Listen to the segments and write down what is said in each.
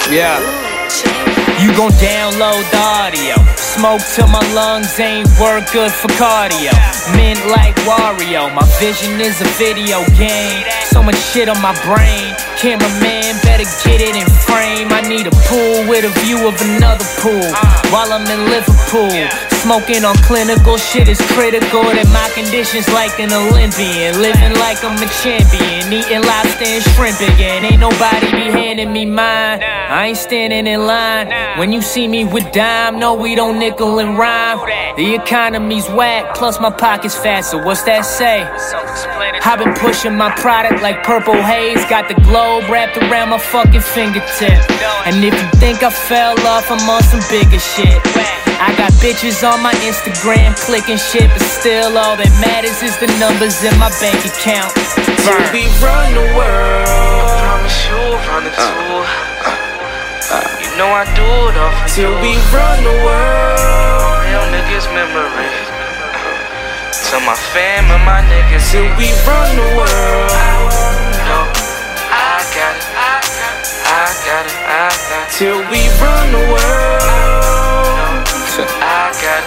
Yeah. You gon' download the audio. Smoke till my lungs ain't work good for cardio. Mint like Wario, my vision is a video game. So much shit on my brain. Cameraman better get it in frame. I need a pool with a view of another pool while I'm in Liverpool. Smoking on clinical shit is critical to my conditions like an Olympian. Living like I'm a champion. Eating lobster and shrimp again. Ain't nobody be handing me mine. I ain't standing in line. When you see me with dime, no, we don't nickel and rhyme. The economy's whack, plus my pocket's fat, so what's that say? I've been pushing my product like purple haze. Got the globe wrapped around my fucking fingertip. And if you think I fell off, I'm on some bigger shit. I got bitches on my Instagram clicking shit, but still all that matters is the numbers in my bank account. Till we run the world, I promise you run it too. You know I do it all for till you. We run the world, real niggas memory. To my fam and my niggas, till we run the world. No, I got it, I got it, I got it. Till we run the world. I got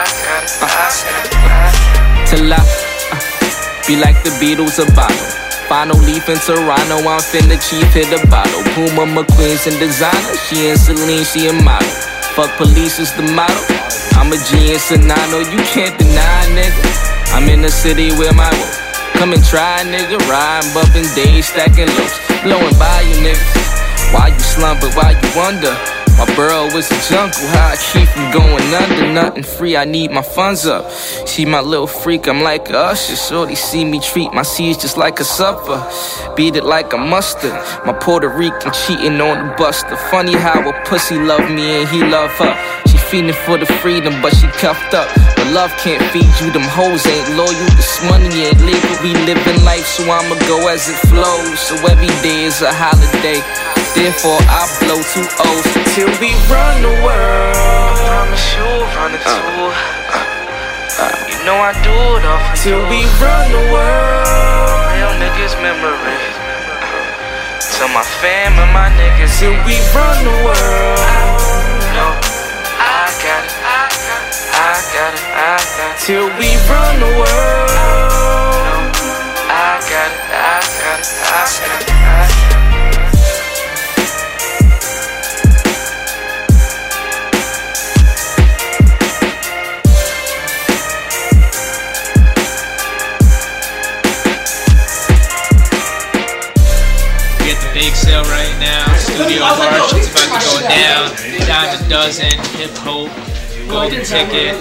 it. Till I be like the Beatles a bottle. Final leaf in Toronto, I'm finna chief hit a bottle. Puma McQueen's in designer, she in Celine, she a model. Fuck police is the motto. I'm a G in Sonano, you can't deny, nigga. I'm in the city with my woe. Come and try, nigga. Riding, bumping days, stacking lows. Blowing by you, nigga. Why you slumber, why you wonder? My borough was a jungle, how I keep from going under. Nothing free, I need my funds up. She my little freak, I'm like a usher. Shorty see me treat my seeds just like a supper. Beat it like a mustard. My Puerto Rican cheating on the buster. Funny how a pussy love me and he love her. She feeding for the freedom, but she cuffed up. But love can't feed you, them hoes ain't loyal. This money ain't legal, we living life, so I'ma go as it flows. So every day is a holiday, therefore I blow 2 O's. Till we run the world, I promise you run it too. You know I do it all for till you. We run the world, real niggas memory. To my fam and my niggas, till we run the world. No, I got it, I got it, I got it. Till we run the world. No, I got it, I got it, I got it. Big sale right now. Studio March, it's about to go down. Dime a dozen, hip hop, golden ticket.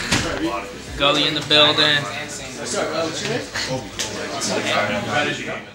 Gully in the building.